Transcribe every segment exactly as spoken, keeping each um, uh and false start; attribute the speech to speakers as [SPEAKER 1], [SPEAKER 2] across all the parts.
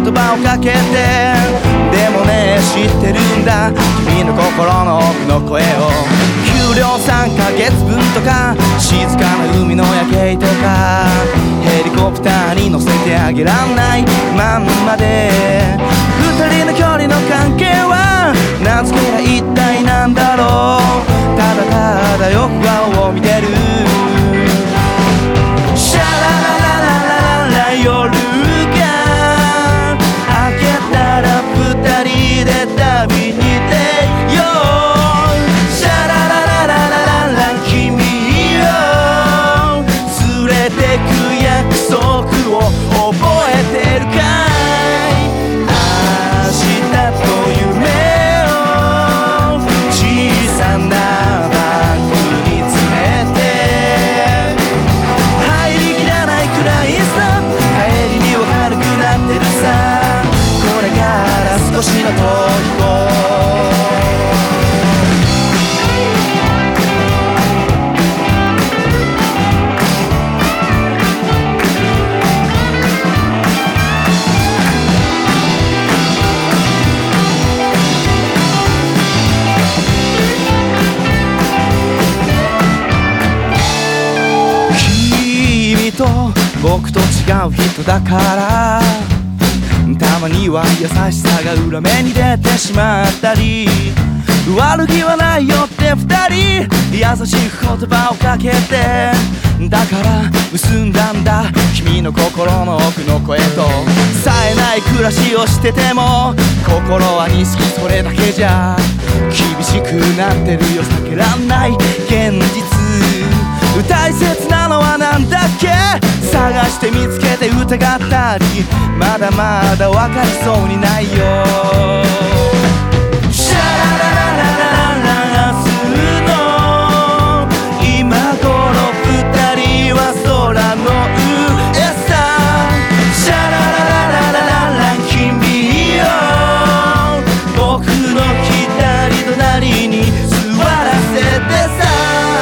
[SPEAKER 1] 葉をかけて、でもね知ってるんだ君の心の奥の声を。給料さんかげつぶんとか静かな海の夜景とか、ヘリコプターに乗せてあげらんないまんまで、二人の距離の関係は名付けが一体なんだろう。ただただよく顔を見てる。シャララララララ夜が明けたら二人で旅に出よう。シャラララララララ君を連れてく約束を覚えてるかい。明日と夢を小さなバッグに詰めて、入りきらないくらいさ帰りには軽くなってるさ。これから少しの遠い子僕と違う人だから、たまには優しさが裏目に出てしまったり、悪気はないよって二人優しい言葉をかけて、だから結んだんだ君の心の奥の声と。冴えない暮らしをしてても心は錦それだけじゃ厳しくなってるよ避けらんない現実。大切なのはなんだっけ、探して見つけて疑ったり、まだまだ分かりそうにないよ。シャララララララ明日の今頃二人は空の上さ。シャラララララララ君を僕の左隣に座らせてさ。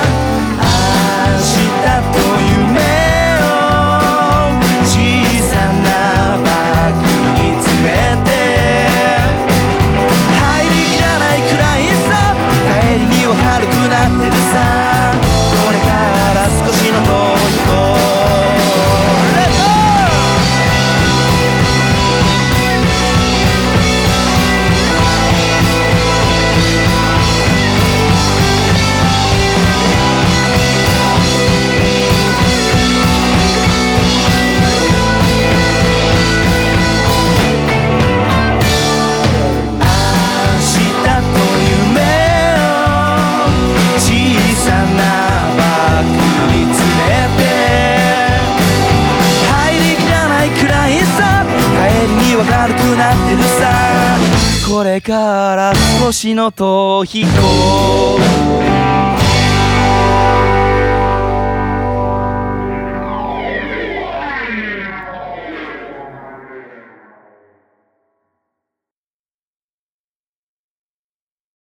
[SPEAKER 1] 軽くなってるさ。これから少しの逃避行